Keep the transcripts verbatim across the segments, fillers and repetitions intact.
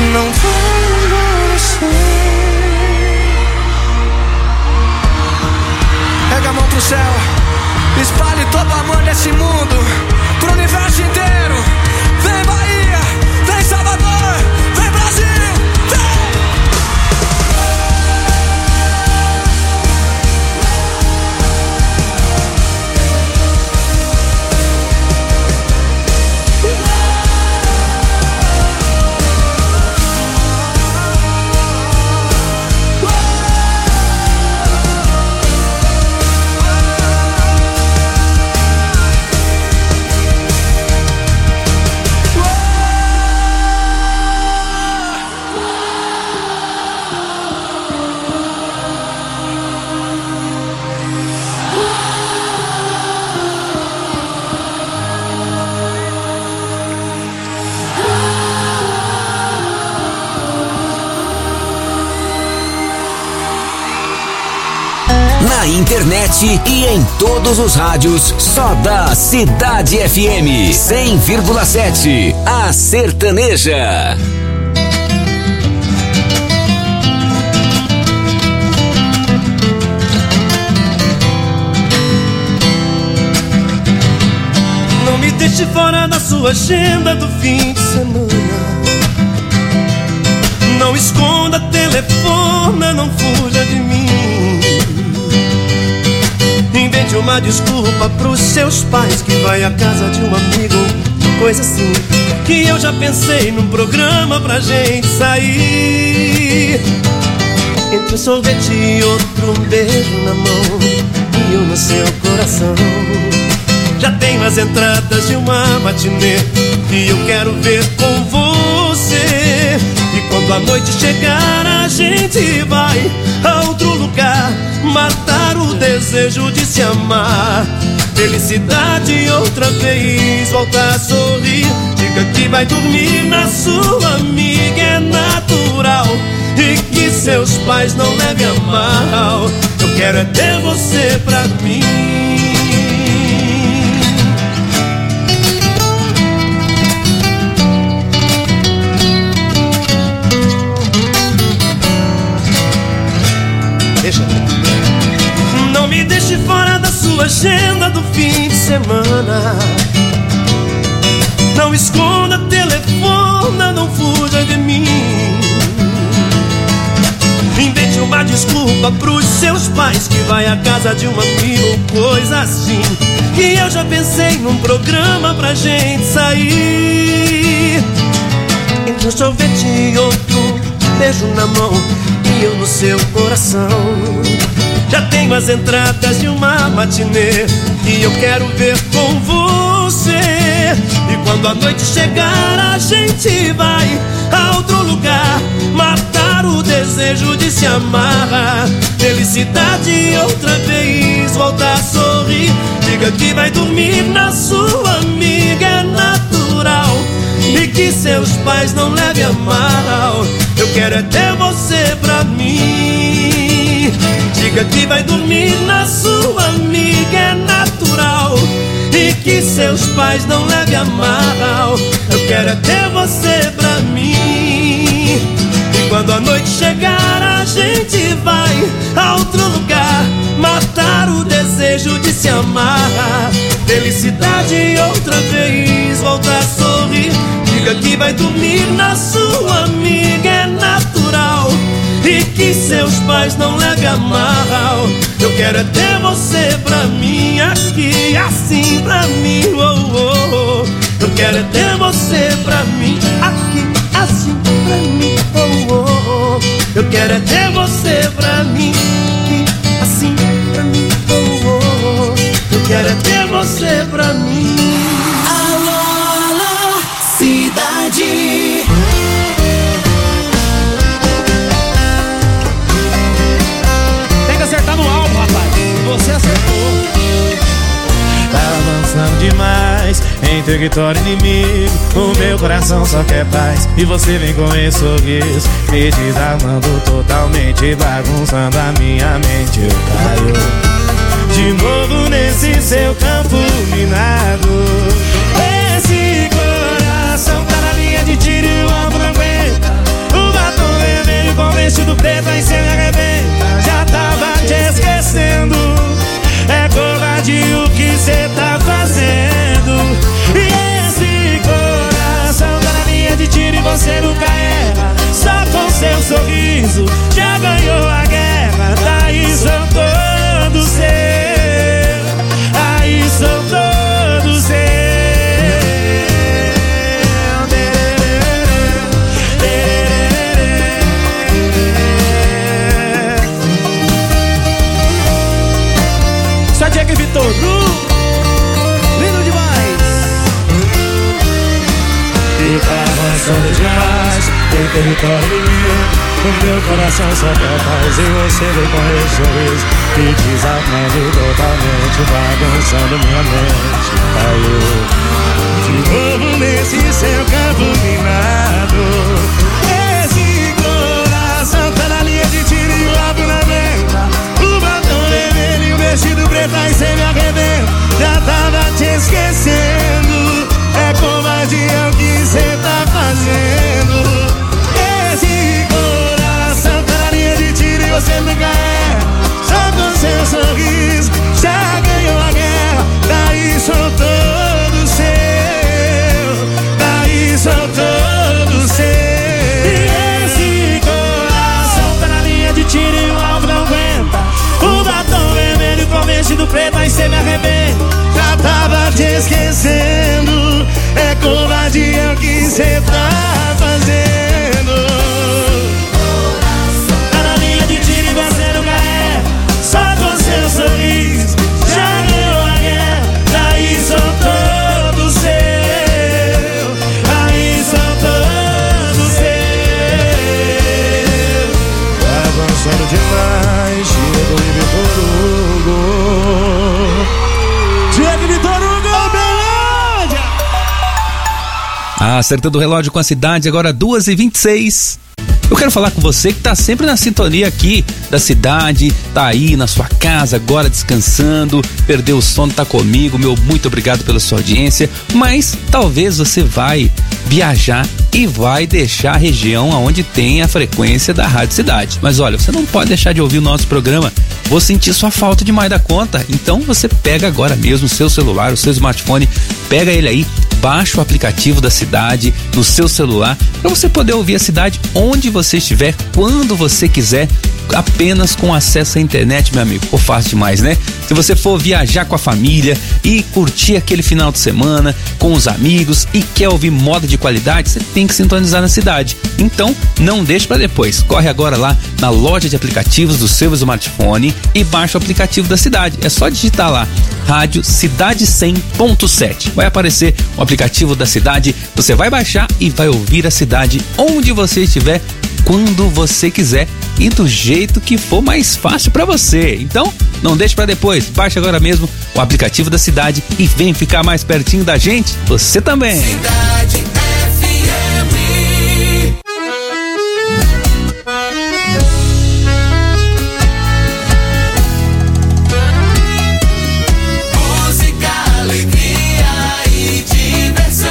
não vai embora assim. Pega a mão pro céu, espalhe todo o amor desse mundo pro universo inteiro. Vem Bahia, vem Salvador, vem Brasil, vem! Na internet e em todos os rádios, só da Cidade F M cem vírgula sete, a sertaneja. Não me deixe fora da sua agenda do fim de semana. Não esconda telefone, não fuja de mim. Invente uma desculpa pros seus pais, que vai à casa de um amigo, coisa assim. Que eu já pensei num programa pra gente sair. Entre um sorvete e outro, um beijo na mão e um no seu coração. Já tenho as entradas de uma matinê e eu quero ver com você. E quando a noite chegar, a gente vai a outro lugar, matar o desejo de se amar. Felicidade outra vez, voltar a sorrir. Diga que vai dormir na sua amiga, é natural. E que seus pais não levem a mal. Eu quero é ter você pra mim. Não me deixe fora da sua agenda do fim de semana. Não esconda telefone, não fuja de mim. Invente uma desculpa pros seus pais, que vai à casa de um amigo, coisa assim. Que eu já pensei num programa pra gente sair. Entre um sorvete e outro, beijo na mão e eu no seu coração. Já tenho as entradas de uma matinê e eu quero ver com você. E quando a noite chegar, a gente vai a outro lugar, matar o desejo de se amar. Felicidade outra vez, voltar a sorrir. Diga que vai dormir na sua amiga, é natural. E que seus pais não levem a mal. Eu quero é ter você pra mim. Diga que vai dormir na sua amiga, é natural. E que seus pais não levem a mal. Eu quero é ter você pra mim. E quando a noite chegar, a gente vai a outro lugar, matar o desejo de se amar. Felicidade outra vez, voltar a sorrir. Diga que vai dormir na sua amiga, é natural. E que seus pais não levem a mal. Eu quero é ter você pra mim, aqui, assim pra mim, oh, oh, oh. Eu quero é ter você pra mim, aqui, assim pra mim, oh, oh, oh. Eu quero é ter você pra mim, aqui, assim pra mim, oh, oh, oh. Eu quero é ter você pra mim. Alô, alô, cidade. Acertar no alvo, rapaz. Você acertou. Tá avançando demais em território inimigo. O meu coração só quer paz e você vem com esse sorriso me desarmando totalmente, bagunçando a minha mente. Eu caio de novo nesse seu campo minado. Esse coração tá na linha de tiro e o alvo não aguenta. Diego e Vitor Hugo. Lindo demais. E tá avançando demais, tem território inimigo. O meu coração só quer paz e você vem com esse sorriso e desarmando totalmente, bagunçando minha mente. Caiu de novo nesse seu campo minado. Esse coração tá na linha de tiro e o alvo na venta. O batom vermelho e o vestido preto, aí cê me arrebenta. Já tava te esquecendo, é covardia o que cê tá fazendo. Esse coração tá na linha de tiro e você nunca é. Só com seu sorriso já ganhou a guerra. Daí sou todo seu, daí sou todo seu. E esse coração tá na linha de tiro e o alvo não aguenta. O batom vermelho com vestido preto, aí cê me arrebenta. Já tava te esquecendo, é covardia o que cê tá fazendo. Tá na linha de tiro e você nunca é. Só com seu sorriso já ganhou a guerra. Daí sou todo seu, aí sou todo seu. Avançando demais, Diego e Vitor Hugo. Diego e Vitor Hugo, Belândia. Acertando o relógio com a cidade, agora duas e vinte e seis. Eu quero falar com você que tá sempre na sintonia aqui da cidade, tá aí na sua casa agora descansando, perdeu o sono, tá comigo, meu muito obrigado pela sua audiência, mas talvez você vai viajar e vai deixar a região onde tem a frequência da Rádio Cidade. Mas olha, você não pode deixar de ouvir o nosso programa, vou sentir sua falta demais da conta, então você pega agora mesmo o seu celular, o seu smartphone, pega ele aí, baixa o aplicativo da cidade no seu celular para você poder ouvir a cidade onde você estiver, quando você quiser, apenas com acesso à internet, meu amigo. Pô, fácil demais, né? Se você for viajar com a família e curtir aquele final de semana com os amigos e quer ouvir moda de qualidade, você tem que sintonizar na cidade. Então, não deixe para depois. Corre agora lá na loja de aplicativos do seu smartphone e baixa o aplicativo da cidade. É só digitar lá Rádio Cidade cem ponto sete. Vai aparecer o aplicativo da cidade, você vai baixar e vai ouvir a cidade onde você estiver, quando você quiser e do jeito que for mais fácil para você. Então, não deixe para depois. Baixe agora mesmo o aplicativo da cidade e vem ficar mais pertinho da gente. Você também. Cidade F M. Música, alegria e diversão.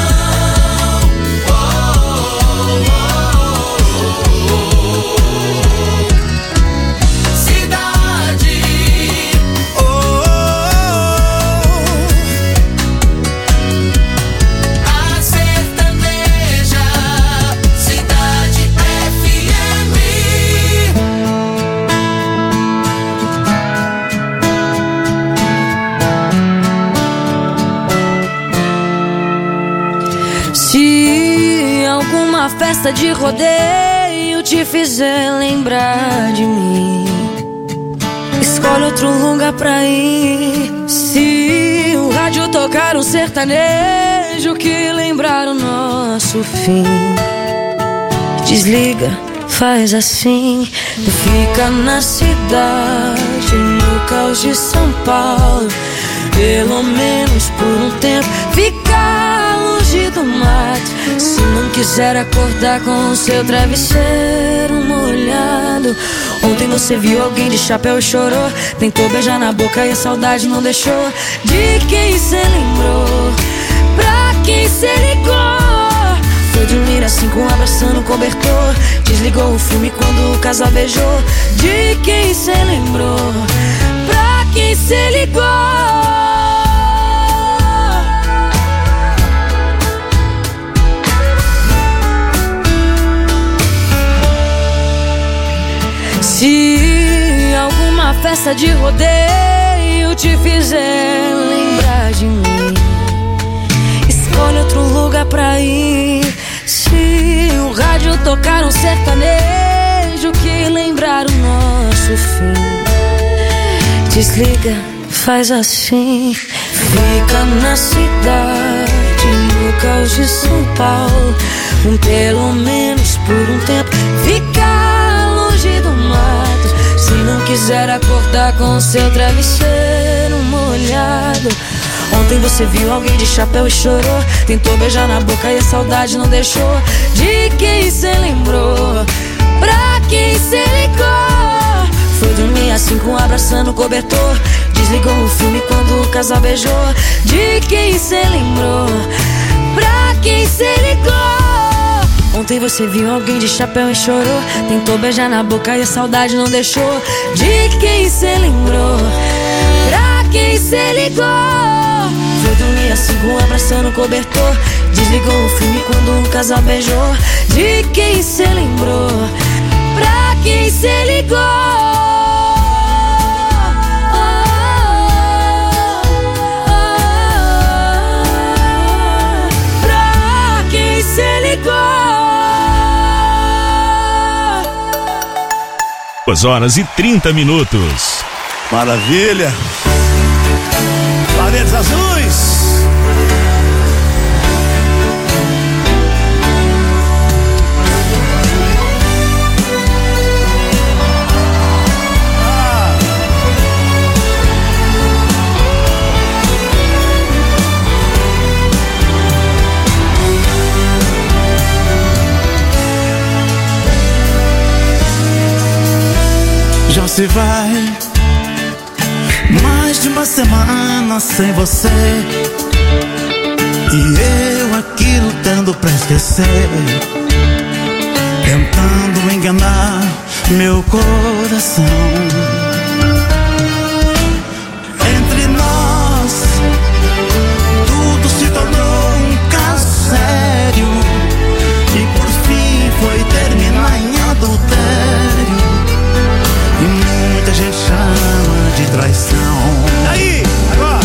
Festa de rodeio te fizer lembrar de mim, escolhe outro lugar pra ir. Se o rádio tocar um sertanejo que lembrar o nosso fim, desliga, faz assim. Fica na cidade, no caos de São Paulo, pelo menos por um tempo. Fica longe do mato, se não quiser acordar com o seu travesseiro molhado. Ontem você viu alguém de chapéu e chorou, tentou beijar na boca e a saudade não deixou. De quem cê lembrou? Pra quem cê ligou? Foi dormir assim com um abraço no cobertor, desligou o filme quando o casal beijou. De quem cê lembrou? Pra quem cê ligou? Se alguma festa de rodeio te fizer lembrar de mim, escolhe outro lugar pra ir. Se o rádio tocar um sertanejo que lembrar o nosso fim, desliga, faz assim. Fica na cidade, no caos de São Paulo, um, pelo menos por um tempo. Fica longe do mato, se não quiser acordar com o seu travesseiro molhado. Ontem você viu alguém de chapéu e chorou, tentou beijar na boca e a saudade não deixou. De quem cê lembrou? Pra quem cê ligou? Foi dormir assim com abraçando o cobertor, desligou o filme quando o casal beijou. De quem cê lembrou? Pra quem cê ligou? Ontem você viu alguém de chapéu e chorou, tentou beijar na boca e a saudade não deixou. De quem cê lembrou? Pra quem cê ligou? Foi dormir assim com abraçando o cobertor, desligou o filme quando um casal beijou. De quem cê lembrou? Pra quem cê ligou? Pra quem cê ligou? duas horas e trinta minutos. Maravilha. Paredes azuis. Já se vai mais de uma semana sem você, e eu aqui lutando pra esquecer, tentando enganar meu coração. Entre nós tudo se tornou um caso sério, e por fim foi terminar em adultério. E muita gente chama de traição. Aí, agora.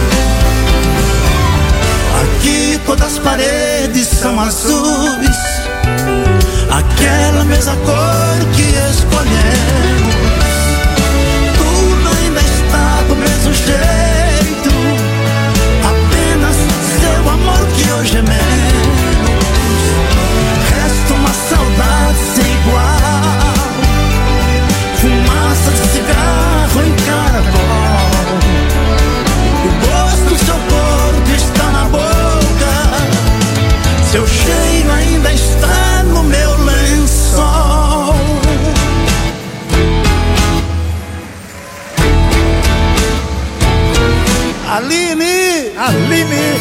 Aqui todas as paredes são azuis, aquela mesma cor que escolhemos. Tudo ainda está do mesmo jeito, apenas seu amor que hoje é menos. Resta uma saudade sem igual, fumaça de cigarro em caracol. O gosto do seu corpo está na boca, seu cheiro ainda está no meu lençol. Aline, Aline.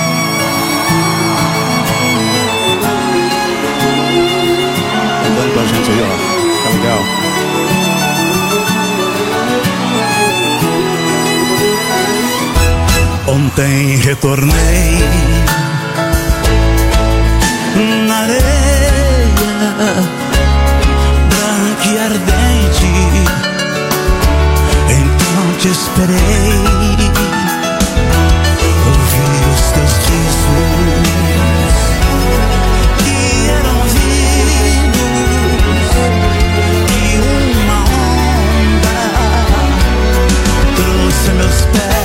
Andando com a gente aí, ó. Tá legal. Ontem retornei na areia branca e ardente, então te esperei, ouvi os teus risos que eram vindos e uma onda trouxe meus pés.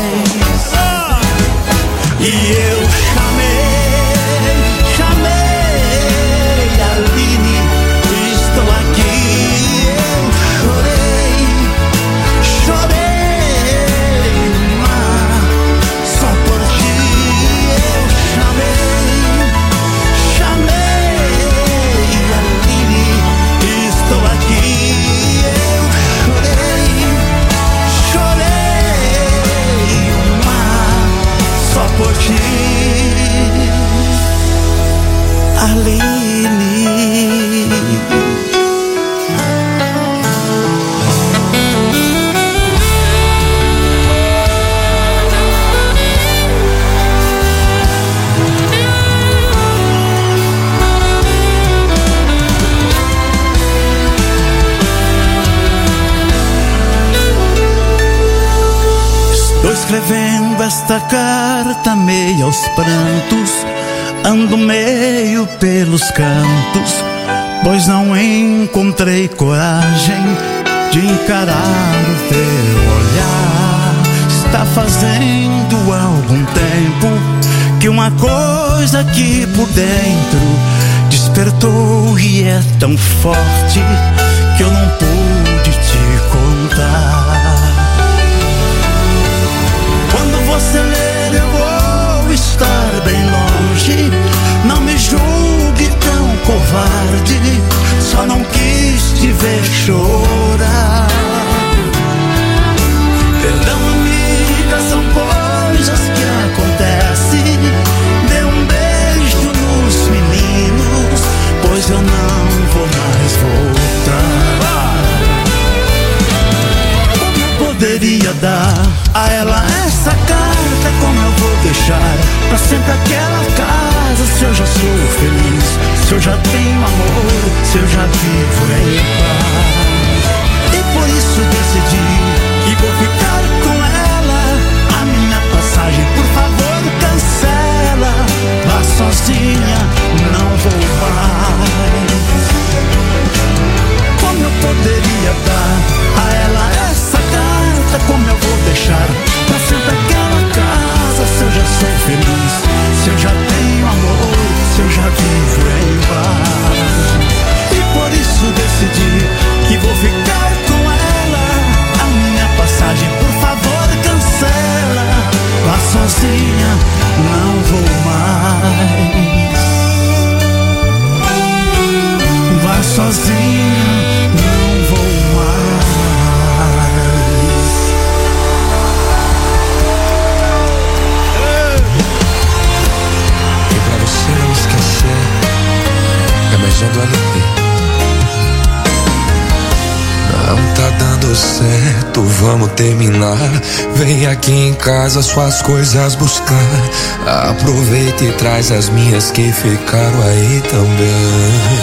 E eu chamei, chamei Aline, estou aqui. Eu chorei, chorei, mas só por ti. Eu chamei, chamei Aline, estou aqui. Eu chorei, chorei, mas só por ti, Aline. Estou escrevendo esta carta meio aos prantos, ando meio pelos cantos, pois não encontrei coragem de encarar o teu olhar. fazendo algum tempo que uma coisa aqui por dentro despertou e é tão forte que eu não pude te contar. Quando você ler eu vou estar bem longe, não me julgue tão covarde, só não quis te ver chorar. Perdão, amiga, são coisas que acontecem. Dê um beijo nos meninos, pois eu não vou mais voltar. Como eu poderia dar a ela essa carta? Como eu vou deixar pra sempre aquela casa? Se eu já sou feliz, se eu já tenho amor, se eu já vivo em paz. E por isso decidi que vou ficar com ela. A minha passagem, por favor, cancela. Vá sozinha, não vou mais. Como eu poderia dar a ela essa carta? Como eu vou deixar pra sempre aquela casa? Se eu já sou feliz, se eu já tenho amor, se eu já vivo em paz. E por isso decidi que vou ficar com ela. A minha passagem, por favor, cancela. Vá sozinha, não vou mais. Vá sozinha, não vou mais. E pra você não esquecer, é mais um do L P. Não tá dando certo, vamos terminar. Vem aqui em casa suas coisas buscar. Aproveita e traz as minhas que ficaram aí também.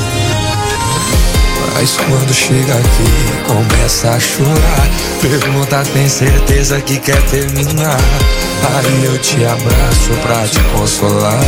Mas quando chega aqui, começa a chorar. Pergunta, tem certeza que quer terminar? Aí eu te abraço pra te consolar.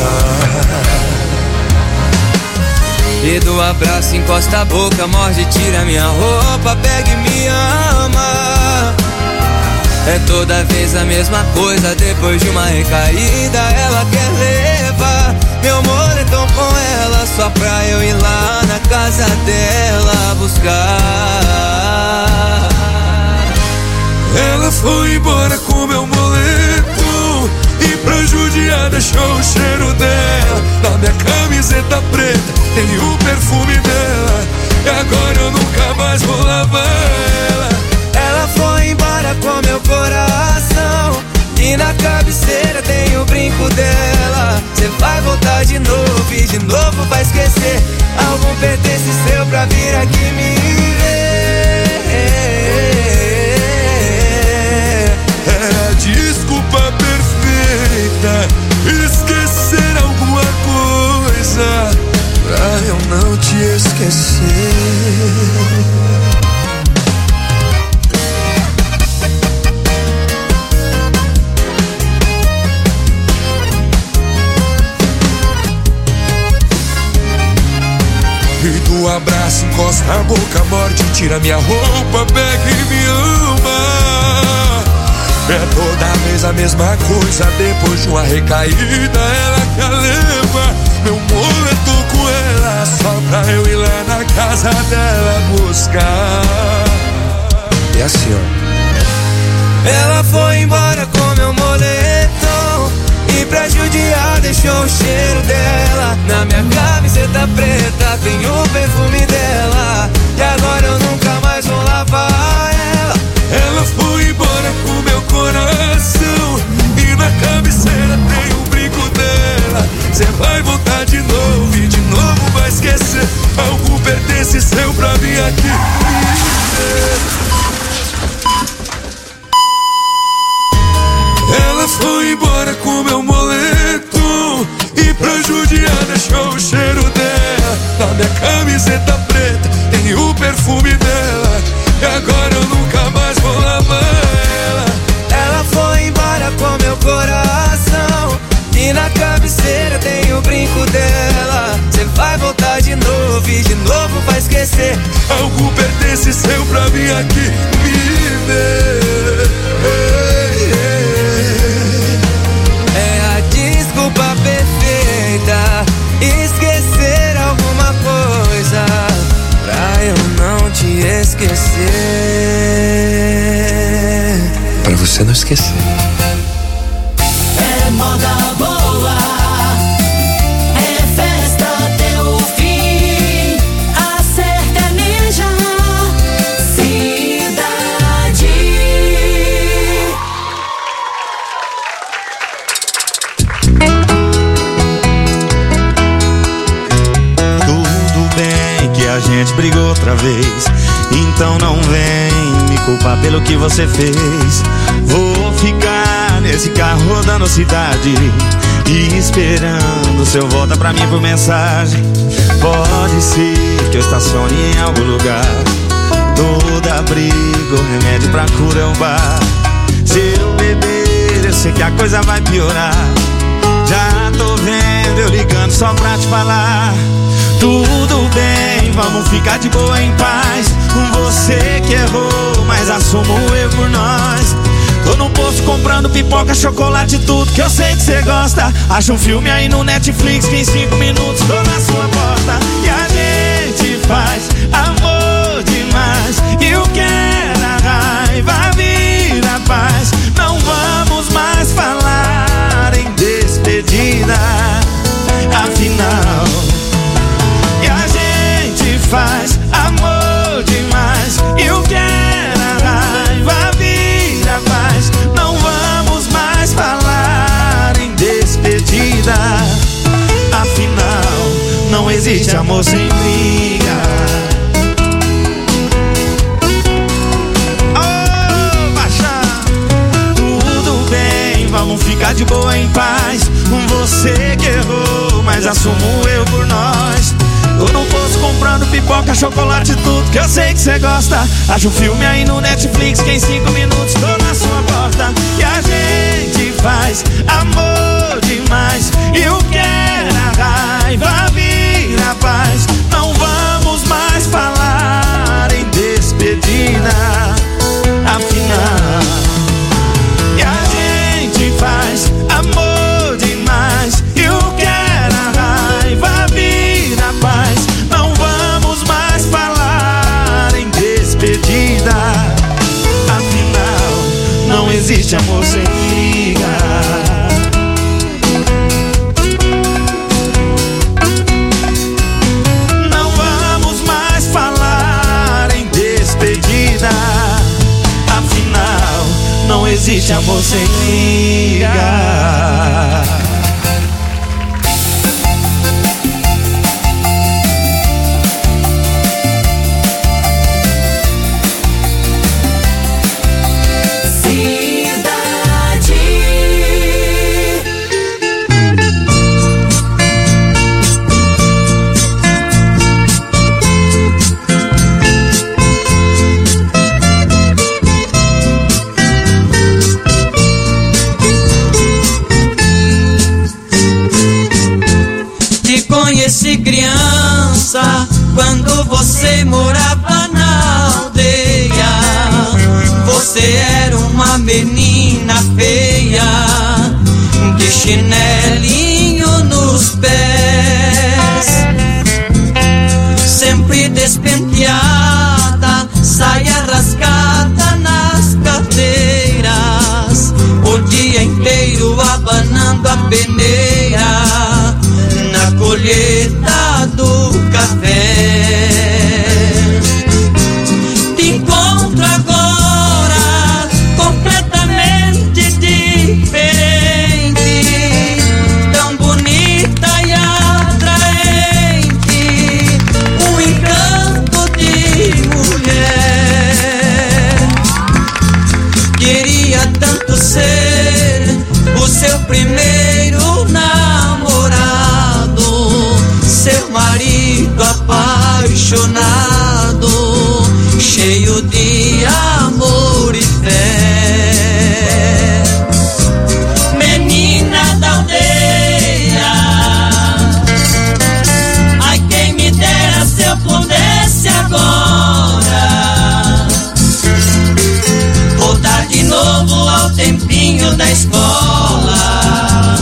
E do abraço encosta a boca, morde, tira minha roupa, pega e me ama. É toda vez a mesma coisa, depois de uma recaída ela quer levar meu moletom com ela, só pra eu ir lá na casa dela buscar. Ela foi embora com meu moletom e pra judiar deixou o cheiro dela na minha camiseta preta, tem o perfume dela. E agora eu nunca mais vou lavar ela. Ela foi embora com meu coração e na cabeceira tem o brinco dela. Cê vai voltar de novo e de novo vai esquecer algum pertence seu pra vir aqui me ver. É a desculpa perfeita, esquecer alguma coisa pra eu não te esquecer. E do abraço encosta a boca, morde, tira minha roupa, pega e me ama. É toda vez a mesma coisa, depois de uma recaída ela quer levar meu moletom com ela, só pra eu ir lá na casa dela buscar. E assim, ó. Ela foi embora com meu moletom e pra judiar deixou o cheiro dela na minha camiseta preta, tem o perfume dela. E agora eu nunca mais vou lavar ela. Ela foi embora com meu coração e na cabeceira tem o brinco dela. Cê vai voltar de novo e de novo vai esquecer algum pertence seu pra mim aqui. Ela foi embora com meu moletom e pra judiar deixou o cheiro dela na minha camiseta preta, tem o perfume dela. E agora eu nunca mais vou lavar ela. Ela foi embora com meu coração e na cabeceira tem o brinco dela. Cê vai voltar de novo e de novo vai esquecer algum pertence seu pra mim aqui me ver. pra você não esquecer. É moda boa, é festa até o fim. A sertaneja cidade. Tudo bem que a gente brigou outra vez, então não vem me culpar pelo que você fez. Vou ficar nesse carro rodando a cidade e esperando seu volta pra mim por mensagem. Pode ser que eu estacione em algum lugar, toda briga, o remédio pra cura é o bar. Se eu beber, eu sei que a coisa vai piorar. Já tô vendo eu ligando só pra te falar. Tudo bem, vamos ficar de boa em paz. Você que errou, mas assumo o erro por nós. Tô no posto comprando pipoca, chocolate, tudo que eu sei que você gosta. Acha um filme aí no Netflix que em cinco minutos tô na sua porta. E a gente faz amor demais, e o que era raiva vira paz. Não vamos mais falar em despedida, afinal. E a gente faz amor demais, e o que era raiva vira paz. Não vamos mais falar em despedida, afinal, não existe amor sem briga. Oh, baixa. Tudo bem, vamos ficar de boa em paz. Você que errou, mas assumo eu por nós. Tô no posto comprando pipoca, chocolate, tudo que eu sei que você gosta. Acha um filme aí no Netflix que em cinco minutos tô na sua porta. E a gente faz amor demais, e o que era raiva vira paz. Não vamos mais falar em despedida, afinal. E a gente faz amor demais, e o que era raiva vira paz. Não vamos mais falar em despedida, afinal, não existe amor sem briga. Não vamos mais falar em despedida, afinal, não existe amor sem briga. Conheci criança quando você morava na aldeia. Você era uma menina feia, de chinelinho nos pés, sempre despenteada, saia rasgada nas cadeiras, o dia inteiro abanando a peneira na colheita do café. Te encontro agora completamente diferente, tão bonita e atraente, um encanto de mulher. Queria tanto ser o seu primeiro namorado, seu marido apaixonado, cheio de amor e fé. Menina da aldeia, ai quem me dera se eu pudesse agora voltar de novo ao tempinho da escola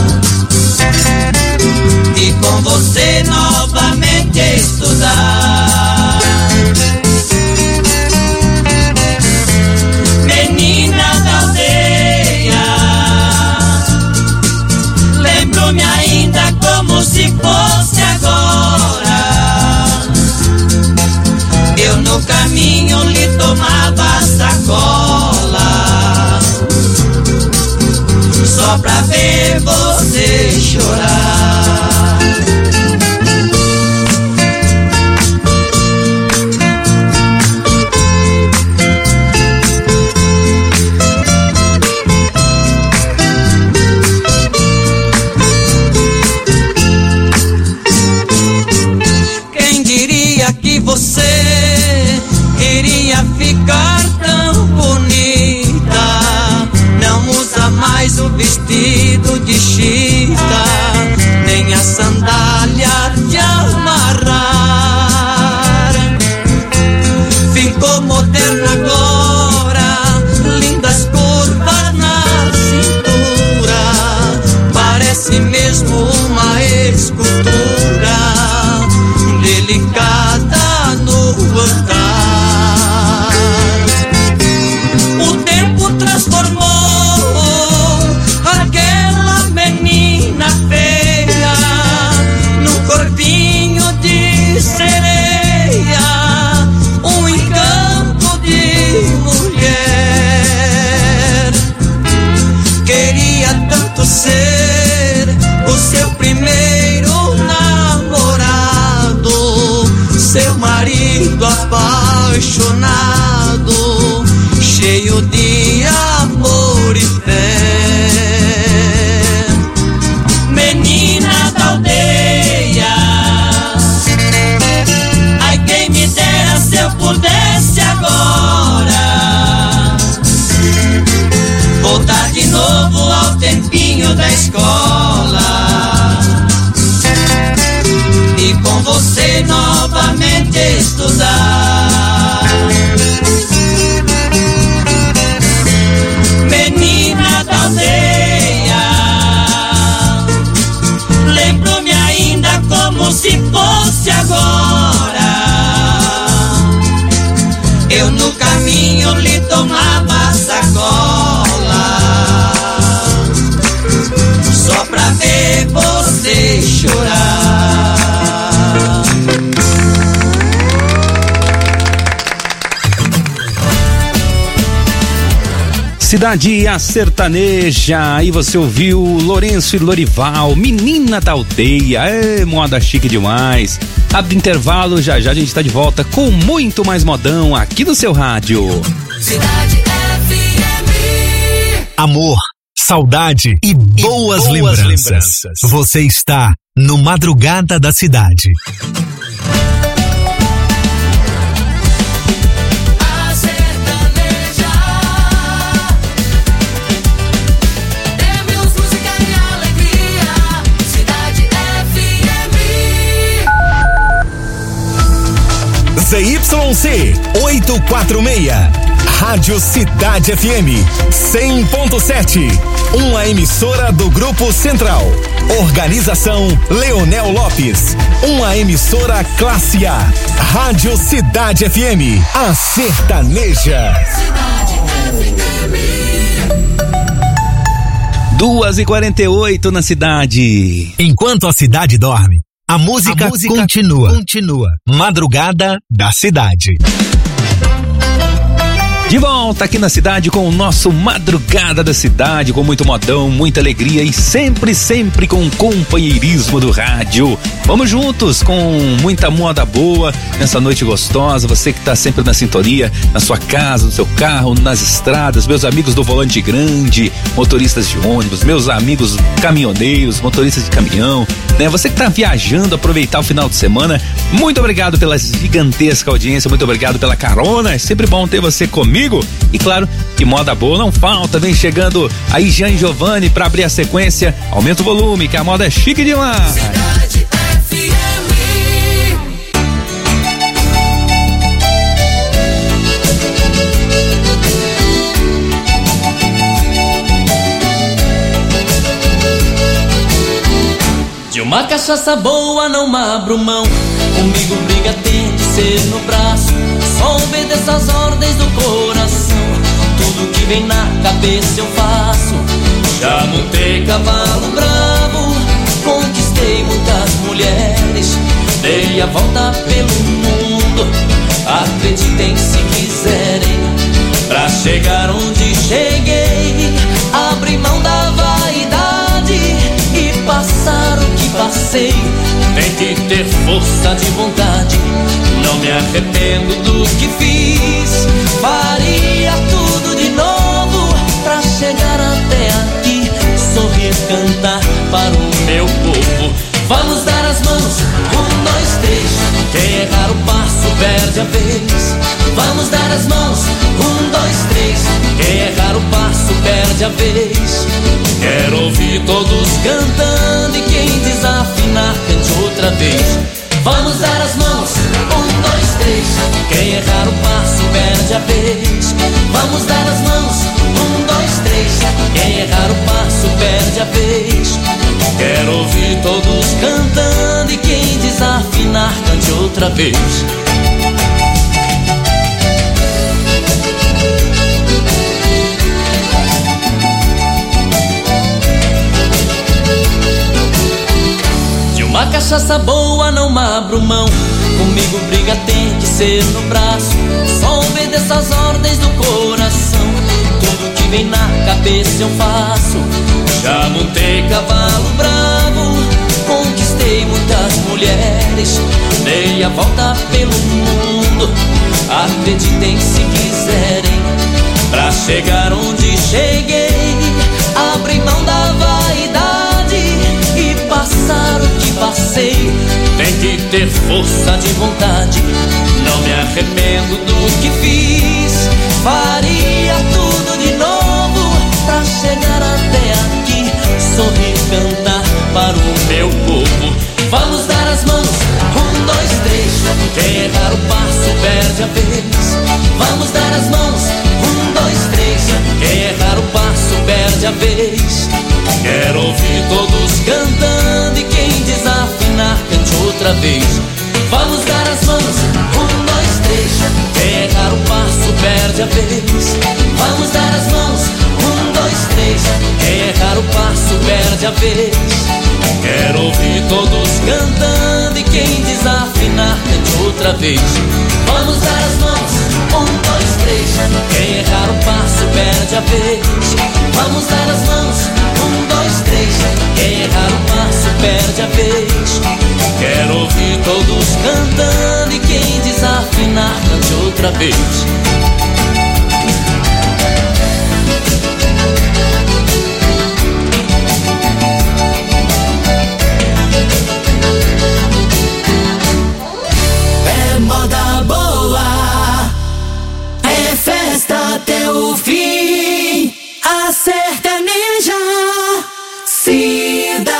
e com você novamente estudar. Menina da aldeia, só pra ver você chorar. Quem diria que você iria ficar tão bonita? Não usa mais o vestido de chita, nem a sandália de amarrar. Ficou moderna agora, lindas curvas na cintura, parece mesmo uma escultura delicada no andar. O tempo transformou aquela menina feia num corpinho de sereia, um encanto de mulher. Queria tanto ser o seu primeiro namorado, seu marido apaixonado, cheio de amor e fé. Menina da aldeia, ai quem me dera se eu pudesse agora voltar de novo ao tempinho da escola e com você novamente estudar. Menina da aldeia, lembro-me ainda como se fosse agora. Eu no caminho lhe tomava sacola, só pra ver você chorar. Cidade a Sertaneja, aí você ouviu Lourenço e Lorival, Menina da Aldeia, é moda chique demais. Abre intervalo, já já a gente tá de volta com muito mais modão aqui no seu rádio. Cidade F M. Amor, saudade e boas, e boas lembranças. lembranças. Você está no Madrugada da Cidade. Z Y C oitocentos e quarenta e seis, Rádio Cidade F M cem ponto sete, uma emissora do Grupo Central. Organização Leonel Lopes, uma emissora classe A. Rádio Cidade F M, a sertaneja. duas e quarenta e oito na cidade. Enquanto a cidade dorme, A música, a música continua. continua. Madrugada da Cidade. De volta aqui na cidade com o nosso Madrugada da Cidade, com muito modão, muita alegria e sempre, sempre com o companheirismo do rádio. Vamos juntos com muita moda boa nessa noite gostosa. Você que tá sempre na sintonia, na sua casa, no seu carro, nas estradas, meus amigos do volante grande, motoristas de ônibus, meus amigos caminhoneiros, motoristas de caminhão, né? Você que tá viajando, aproveitar o final de semana, muito obrigado pela gigantesca audiência, muito obrigado pela carona, é sempre bom ter você comigo. E claro, que moda boa não falta. Vem chegando aí Jean Giovanni pra abrir a sequência. Aumenta o volume, que a moda é chique demais. Cidade F M. De uma cachaça boa não abro mão. Comigo briga tem que ser no braço. Só obedeço as ordens do coração. Tudo que vem na cabeça eu faço. Já montei cavalo bravo, conquistei muitas mulheres, dei a volta pelo mundo. Acreditem se quiserem, pra chegar onde cheguei, abri mão da vaidade passei. Tem que ter força de vontade. Não me arrependo do que fiz. Faria tudo de novo pra chegar até aqui. Sorrir, cantar para o meu povo. Vamos dar as mãos, um, dois, três. Quem errar o passo perde a vez. Vamos dar as mãos, um, dois, três. Quem errar o passo perde a vez. Quero ouvir todos cantando e quem desafinar cante outra vez. Vamos dar as mãos, um, dois, três. Quem errar o passo perde a vez. Vamos dar as mãos, um, dois, três. Quem errar o passo perde a vez. Quero ouvir todos cantando e quem desafinar cante outra vez. De uma cachaça boa não abro mão. Comigo briga tem que ser no braço. Só obedeço as ordens do coração. Tudo que vem na cabeça eu faço. Já montei cavalo bravo, conquistei muitas mulheres, dei a volta pelo mundo. Acreditem se quiserem, pra chegar onde cheguei. Abri mão da vaidade e passar o que passei. Tem que ter força de vontade. Não me arrependo do que fiz. Faria tudo de novo pra chegar até aqui. Sorrir, cantar para o meu povo. Vamos dar as mãos, um, dois, três. Quem errar o passo perde a vez. Vamos dar as mãos, um, dois, três. Quem errar o passo perde a vez. Quero ouvir todos cantando e quem desafinar cante outra vez. Vamos dar as mãos, um, dois, três. Quem errar o passo perde a vez. Vamos dar as mãos, um, dois, três. Quem errar o passo perde a vez. Quero ouvir todos cantando e quem desafinar cante outra vez. Vamos dar as mãos, um, dois, três. Quem errar o passo perde a vez. Vamos dar as mãos, um, dois, três. Quem errar o passo perde a vez. Quero ouvir todos cantando e quem desafinar cante outra vez. Moda boa, é festa até o fim. A sertaneja cidade.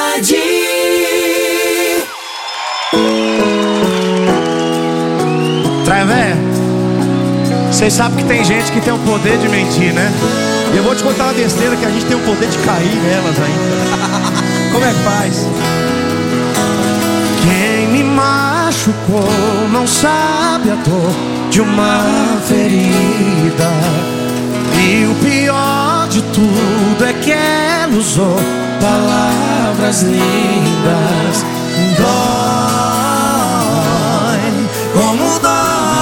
Travé, vocês sabem que tem gente que tem o poder de mentir, né? E eu vou te contar uma besteira que a gente tem o poder de cair nelas ainda. Como é que faz? Quem me machucou não sabe a dor de uma ferida. E o pior de tudo é que ela usou palavras lindas. Dói, como dói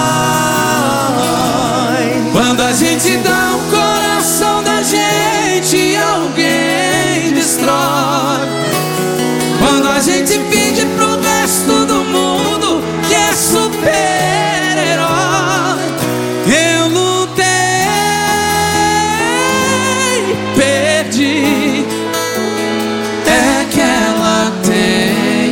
quando a gente dá o coração da gente e alguém destrói. Quando a gente pede pro resto do mundo que é super-herói. Eu lutei, perdi. É que ela tem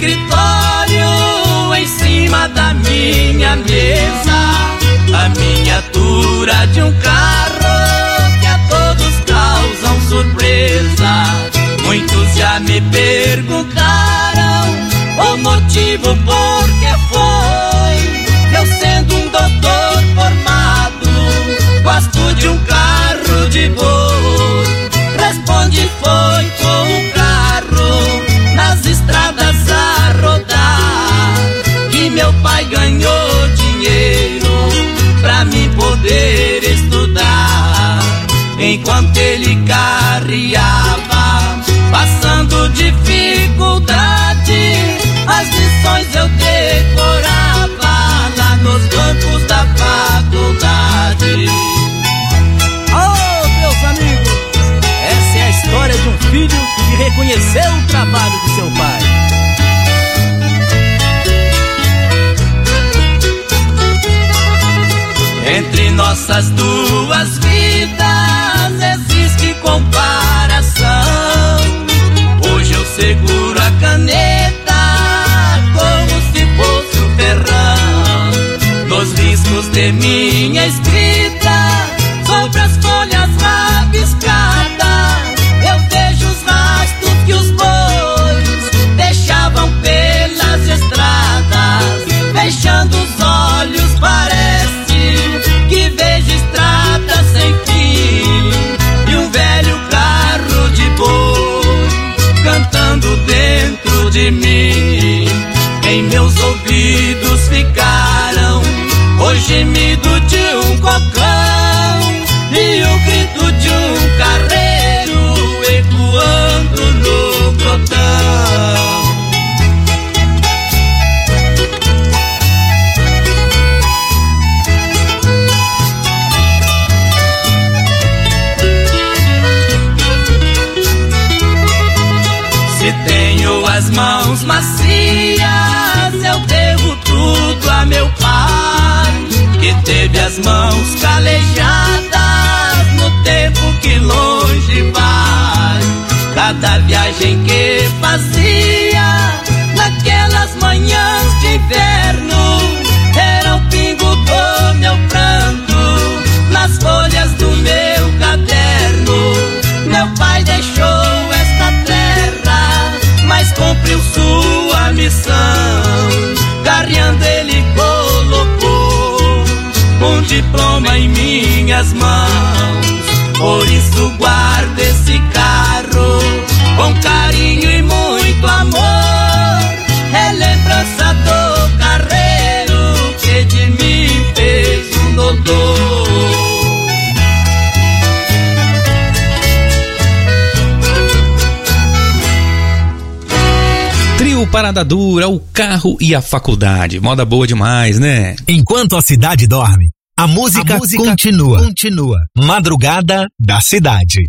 escritório, em cima da minha mesa, a miniatura de um carro que a todos causam surpresa. Muitos já me perguntaram o motivo por que foi. Eu sendo um doutor formado, gosto de um carro de boi. Responde, foi com um carro nas estradas a rodar, que meu pai ganhou dinheiro pra mim poder estudar. Enquanto ele carreava, passando dificuldade, as lições eu decorava lá nos bancos da faculdade. Oh, meus amigos, essa é a história de um filho que reconheceu o trabalho de seu pai. Entre nossas duas vidas existe comparação. Hoje eu seguro a caneta como se fosse o ferrão. Nos riscos de minha escrita, sobre as folhas rabiscadas, eu vejo os rastros que os bois deixavam pelas estradas. Fechando os olhos parece que vejo estrada sem fim, e um velho carro de boi cantando dentro de mim. Em meus ouvidos ficaram o gemido de um cocão e o grito de um carreiro ecoando no grotão. Se tenho as mãos macias, eu devo tudo a meu pai, que teve as mãos calejadas no tempo que longe vai. Cada viagem que fazia naquelas manhãs de inverno era o pingo do meu pranto nas folhas do meu caderno. Meu pai deixou esta terra, mas cumpriu sua missão. Carreando ele colocou um diploma em minhas mãos. Por isso guardo esse carro com carinho e muito amor. É lembrança do carreiro que de mim fez um doutor. Trio Parada Dura, o carro e a faculdade. Moda boa demais, né? Enquanto a cidade dorme, a música, a música continua. continua. Madrugada da Cidade.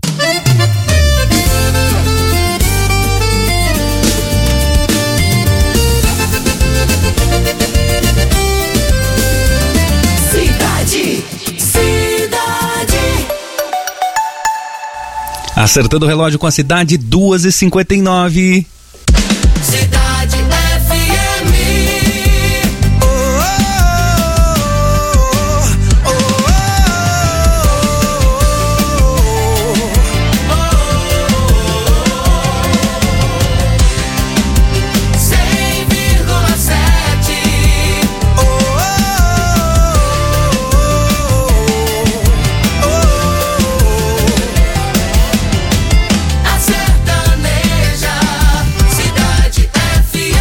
Cidade, cidade. Acertando o relógio com a cidade, duas e cinquenta e nove. Cidade F M. Oh, oh, oh, oh, oh. cem vírgula sete. Oh, oh, oh, oh. A sertaneja, Cidade F M.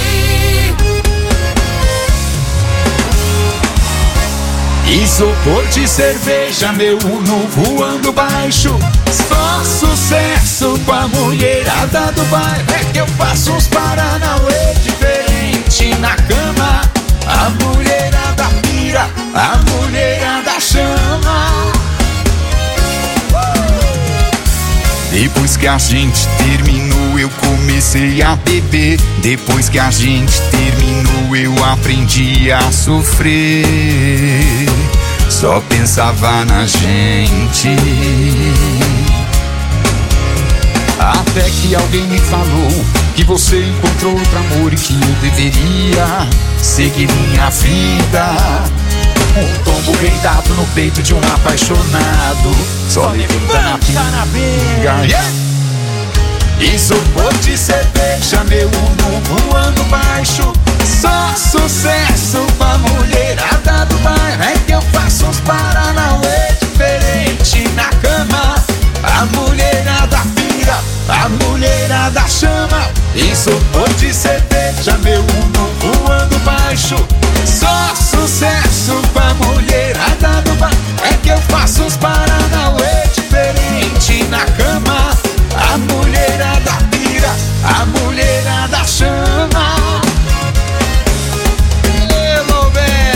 Isopor de cerveja, meu Uno voando baixo. Só sucesso com a mulherada do bairro. É que eu faço uns paranauê diferente na cama. A mulherada pira, a mulherada chama. Depois que a gente terminou, eu comecei a beber. Depois que a gente terminou, eu aprendi a sofrer. Só pensava na gente. Até que alguém me falou que você encontrou outro amor e que eu deveria seguir minha vida. Um tombo bem dado no peito de um apaixonado, só levanta na pinga. Yeah! Isopor de cerveja, meu Uno voando baixo, só sucesso pra mulherada do bairro. É que eu faço uns paranauê diferente na cama. A mulherada pira, a mulherada chama. Isopor de cerveja, meu Uno voando baixo, só sucesso pra mulherada do bairro. É que eu faço uns paranauê diferente na cama. A mulherada pira, a mulherada chama. Alô,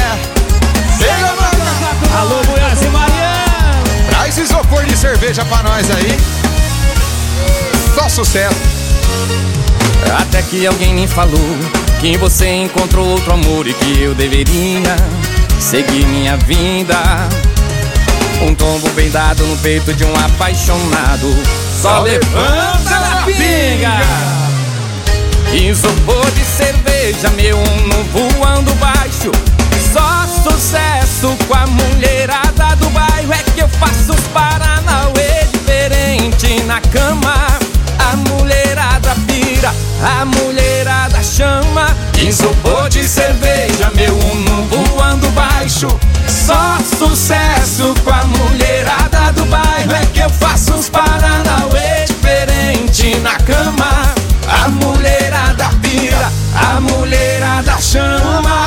Alô, Goiás e Mariana. Traz isopor de cerveja pra nós aí. Só sucesso. Até que alguém me falou que você encontrou outro amor e que eu deveria seguir minha vida. Um tombo bem dado no peito de um apaixonado, só levanta na pinga. Isopor de cerveja, meu Uno voando baixo, só sucesso com a mulherada do bairro. É que eu faço os paranauê diferente na cama. A mulherada pira, a mulherada chama. Isopor de cerveja, meu Uno voando baixo, só sucesso com a mulherada do bairro. É que eu faço uns paranauê diferente na cama. A mulherada pira, a mulherada chama.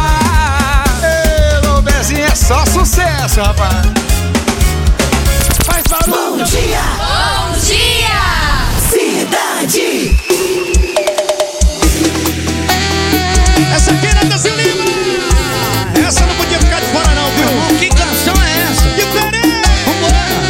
Ei, meu bezinho, é só sucesso, rapaz. Faz barulho. Bom dia. Bom dia. Cidade. Essa aqui é Nata Lima. Essa não podia ficar de fora não, viu? Que canção é essa? Diferente. Vambora.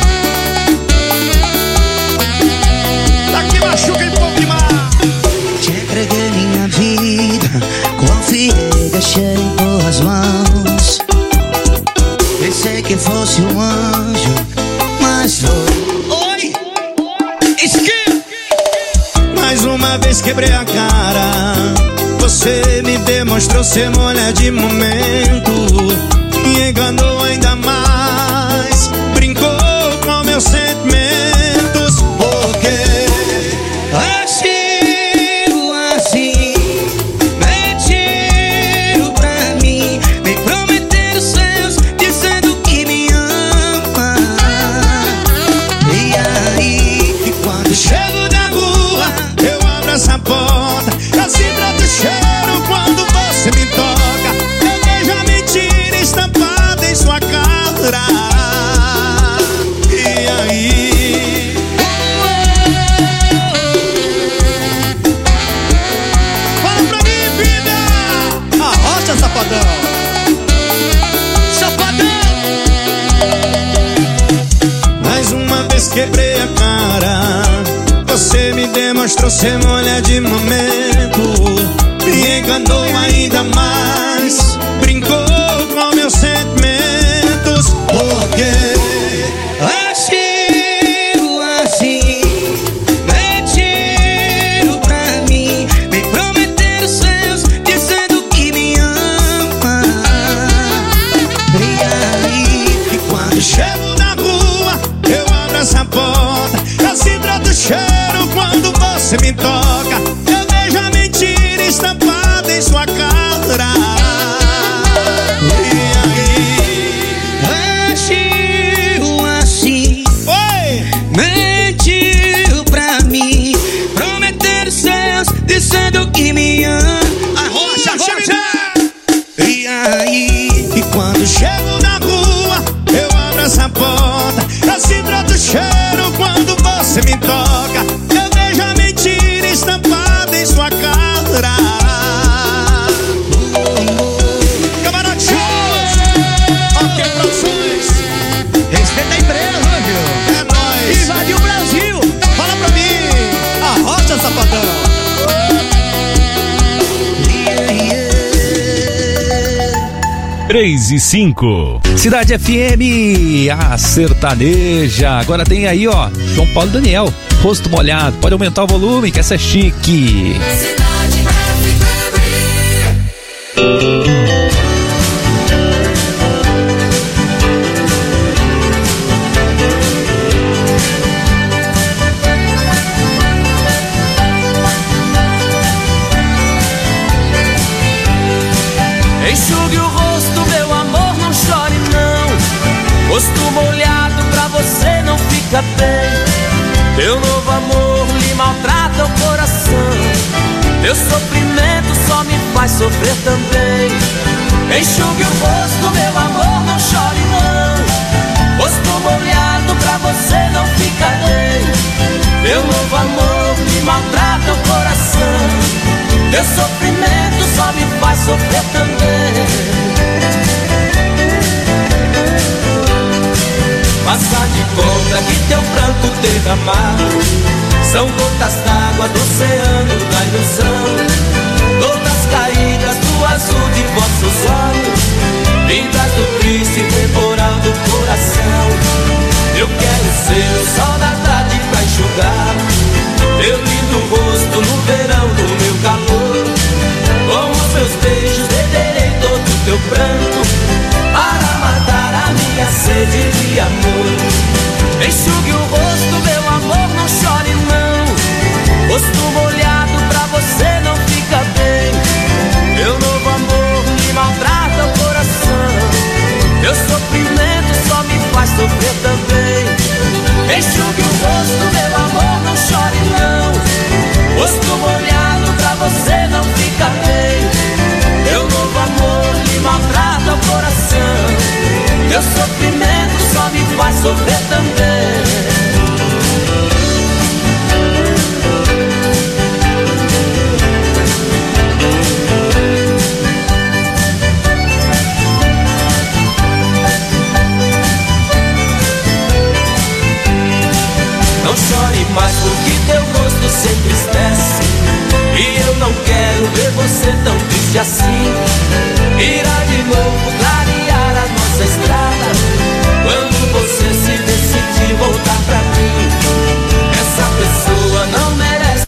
Daqui machuca em pouco demais. Te entreguei minha vida, confiei, deixei em tuas mãos. Pensei que fosse um anjo, mas foi. Oi! Esquema! Mais uma vez quebrei a cara. Você me demonstrou ser mulher de momento, me enganou ainda mais, brincou com meus sentimentos. Porque agiu assim, mentiu pra mim, me prometendo céus, dizendo que me ama. E aí, e quando chego na rua, eu abro essa porta, assim trato o cheiro quando você me toca. Eu vejo a mentira estampada em sua cara. E aí? Fala pra mim, vida! Arrocha, safadão! Safadão! Mais uma vez quebrei a cara. Você me demonstrou ser mulher de momento, me enganou ainda mais, brincou com meus sentimentos. Porque agiu assim, mentiu pra mim, me prometendo céus, dizendo que me ama. E aí, e quando chego na rua, eu abro essa porta, assim trato o cheiro quando você me toca. Eu vejo a mentira estampada em sua cara. E aí? agiu assim, Oi! mentiu pra mim, prometendo céus, dizendo que me ama. Arrocha, arrocha! E aí, E quando chego na rua, eu abro essa porta, assim trato o cheiro quando você me toca. Eu vejo a mentira estampada em sua cara. Camarote Shows, OK Produções, Respeita a empresa, viu? é nóis. Invadiu o Brasil. Fala pra mim, arrocha, safadão. três e cinco. Cidade F M, a sertaneja. Agora tem aí, ó, João Paulo e Daniel. Rosto Molhado. Pode aumentar o volume, que essa é chique. Cidade Enxugue o rosto, meu amor, não chore não. Rosto molhado pra você não fica bem. Teu novo amor lhe maltrata o coração. Teu sofrimento só me faz sofrer também. Enxugue o rosto, meu amor, não chore não. Rosto molhado pra você não fica bem. Teu novo amor me maltrata o coração. Teu sofrimento só me faz sofrer também. Faça de conta que teu pranto derramado são gotas d'água do oceano da ilusão. Gotas caídas do azul de vossos olhos, vindas do triste temporal do coração. Eu quero ser o sol da tarde pra enxugar teu lindo rosto no verão do meu calor. Com os meus beijos beberei todo o teu pranto para matar a minha sede de amor. Enxugue o rosto, meu amor, não chore não. Rosto molhado pra você não fica bem. Meu novo amor me maltrata o coração. Meu sofrimento só me faz sofrer também. Enxugue o rosto, meu amor, não chore não. Rosto molhado pra você não fica bem. Meu novo amor me maltrata o coração. Meu sofrimento só me faz sofrer também. Não chore mais porque teu rosto se entristece. E eu não quero ver você tão triste assim. Irá de novo clarear a nossa estrada quando você se decidir voltar pra mim. Essa pessoa não merece.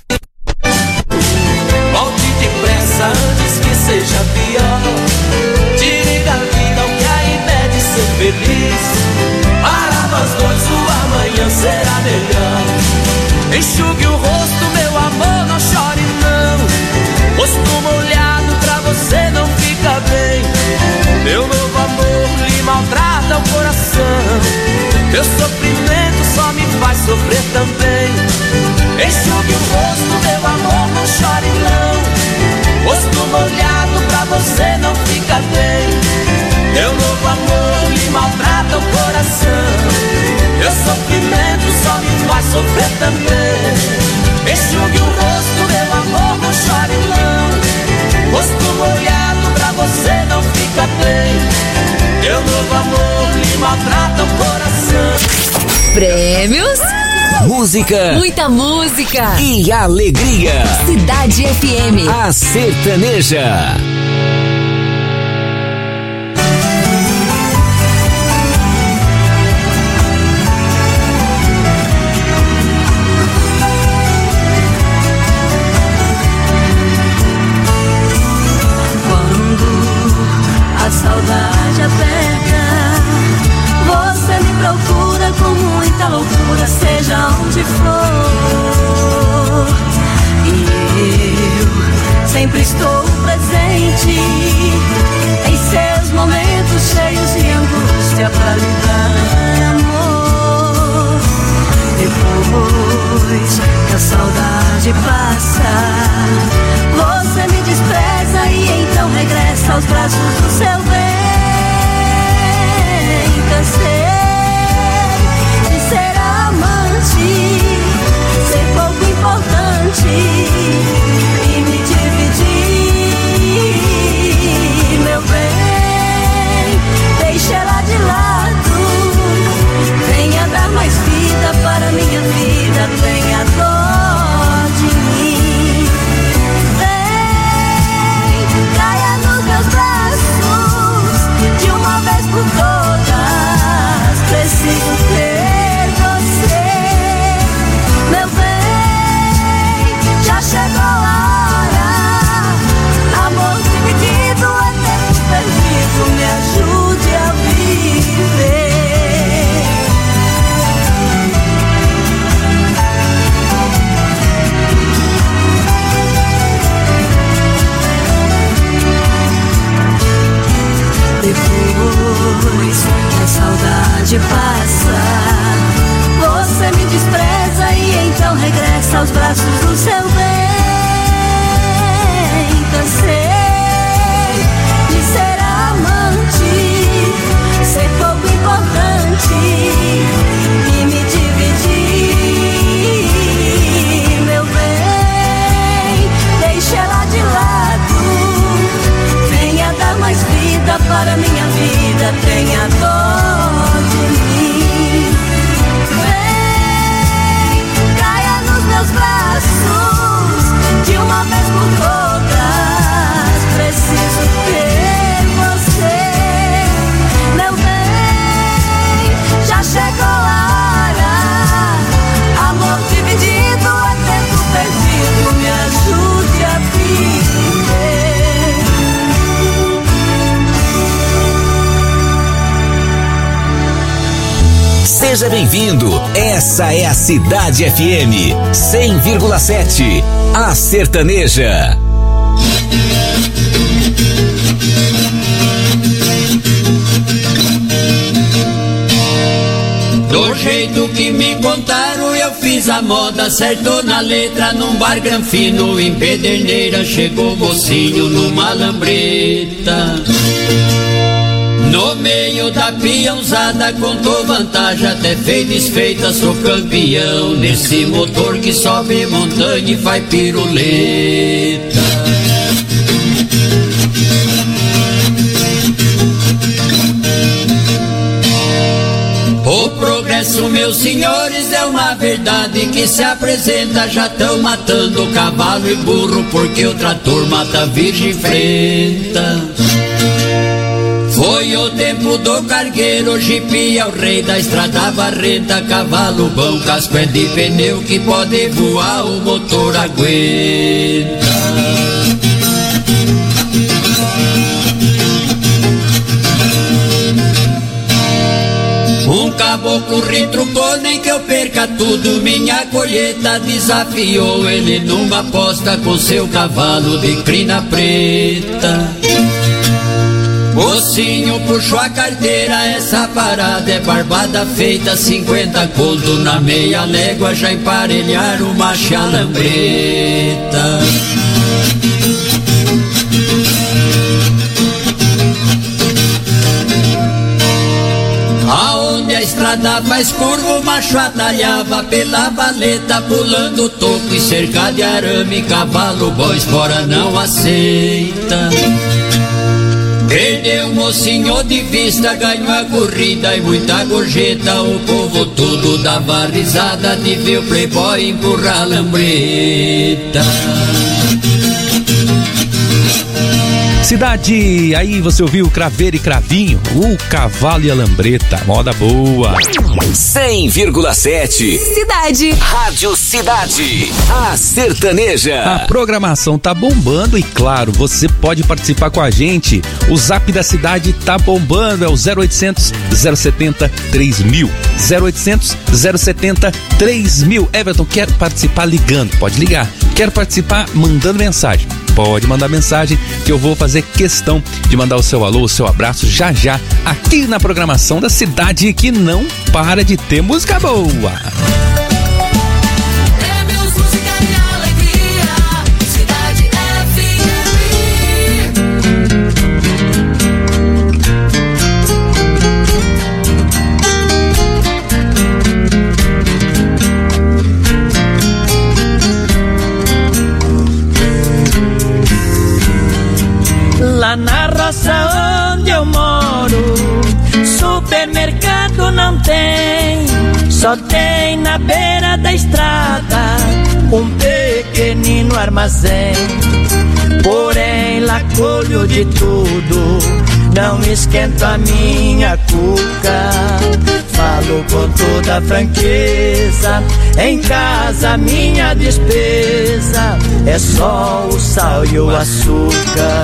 Volte depressa antes que seja pior. Tire da vida o que a impede de ser feliz. Para nós dois o amanhã será melhor. Enxugue o rosto, meu amor, não chore não. Rosto molhado pra você não fica bem. Meu novo amor lhe maltrata o coração. Meu sofrimento só me faz sofrer também. Enxugue o rosto, meu amor, não chore não. Rosto molhado pra você não fica bem. Meu novo amor lhe maltrata o coração. Meu sofrimento só me faz sofrer também. Enxugue o rosto, meu amor, não chore não. Rosto molhado pra você não fica bem. Meu novo amor lhe maltrata o coração. Prêmios, música, muita música e alegria. Cidade F M, a sertaneja. Saudade aperta, você me procura com muita loucura, seja onde for. E eu sempre estou presente em seus momentos cheios de angústia pra lhe dar amor. Depois que a saudade passa, você me despreza e então regressa aos braços do seu bem. Cansei de ser amante, ser pouco importante e me dividir. Meu bem, deixa ela de lado, venha dar mais vida para minha vida, tenha dó de mim. depois que a saudade passar, você me despreza e então regressa aos braços do seu bem. Cansei de ser amante, ser pouco importante e me dividir. Meu bem, deixa ela de lado, venha dar mais vida para minha vida, tenha dó de mim. Vem, caia nos meus braços de uma vez por todas. Preciso ter você, meu bem, já chegou a hora. Amor dividido é tempo perdido, me ajude a viver. Seja bem-vindo, essa é a Cidade F M cem vírgula sete, a sertaneja. Do jeito que me contaram, eu fiz a moda, acertou na letra, num bar granfino, em Pederneira, chegou mocinho numa lambreta. No meio da peãozada, contou vantagem, até feita desfeita, sou campeão, nesse motor que sobe montanha e faz piruleta. O progresso, meus senhores, é uma verdade que se apresenta, já tão matando cavalo e burro, porque o trator mata virgem frenta. Foi o tempo do cargueiro, jipe é o rei da estrada barrenta, cavalo bom, casco é de pneu que pode voar, o motor aguenta. Um caboclo retrucou, nem que eu perca tudo, minha colheita desafiou ele numa aposta com seu cavalo de crina preta. Mocinho puxou a carteira, essa parada é barbada feita, cinquenta conto na meia légua, já emparelharam uma chalambreta. Aonde a estrada faz curva, o macho atalhava pela valeta, pulando o toco e cercado de arame, cavalo bom espora não aceita. Perdeu o mocinho de vista, ganhou a corrida e muita gorjeta, o povo todo dava risada de ver o playboy empurrar a lambreta. Cidade, aí você ouviu Craveiro e Cravinho, o cavalo e a lambreta, moda boa. cem vírgula sete Cidade. Rádio Cidade, a sertaneja. A programação tá bombando e claro, você pode participar com a gente. O zap da cidade tá bombando, é o zero oitocentos, zero setenta, três mil. zero oitocentos, zero setenta, três mil. Everton, quer participar ligando? Pode ligar. Quer participar mandando mensagem? Pode mandar mensagem que eu vou fazer questão de mandar o seu alô, o seu abraço já já aqui na programação da cidade que não para de ter música boa. Lá na roça onde eu moro, supermercado não tem, só tem na beira da estrada um pequenino armazém. Porém lá colho de tudo, não esquento a minha cuca. Falo com toda franqueza, em casa minha despesa é só o sal e o açúcar.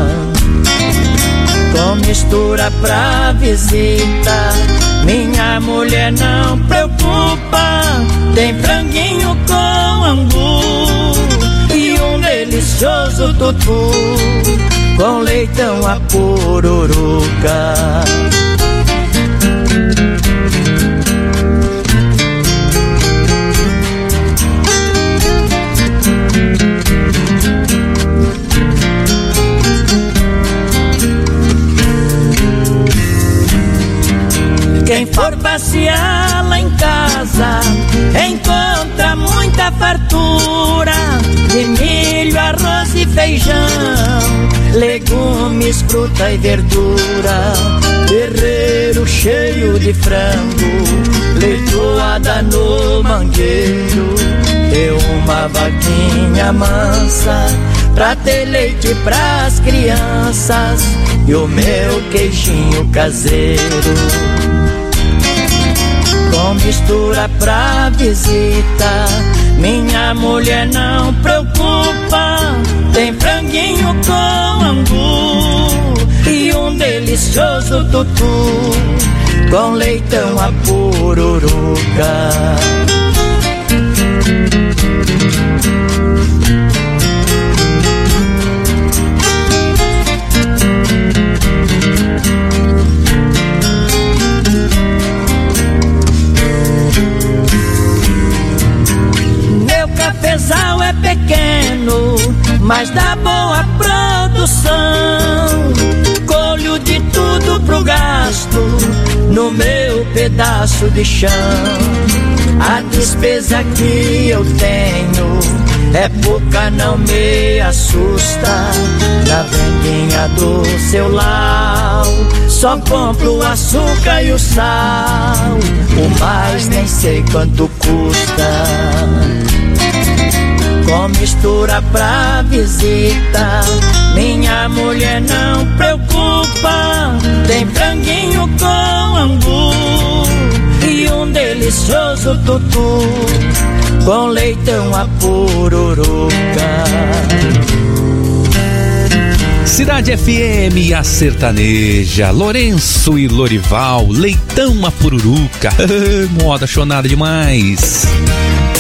Com mistura pra visita, minha mulher não preocupa. Tem franguinho com angu e um delicioso tutu com leitão a pururuca. fartura de milho, arroz e feijão, legumes, fruta e verdura, terreiro cheio de frango, leitoada no mangueiro, e uma vaquinha mansa pra ter leite pras crianças e o meu queijinho caseiro. Com mistura pra visita, minha mulher não preocupa, tem franguinho com angu e um delicioso tutu com leitão a pururuca. Cafezal é pequeno, mas dá boa produção. Colho de tudo pro gasto no meu pedaço de chão. A despesa que eu tenho é pouca, não me assusta. Na vendinha do seu lar só compro o açúcar e o sal, o mais nem sei quanto custa. Com mistura pra visita, minha mulher não preocupa, tem franguinho com angu e um delicioso tutu com leitão a pururuca. Cidade F M, a sertaneja, Lourenço e Lorival, leitão a pururuca. Moda chonada demais.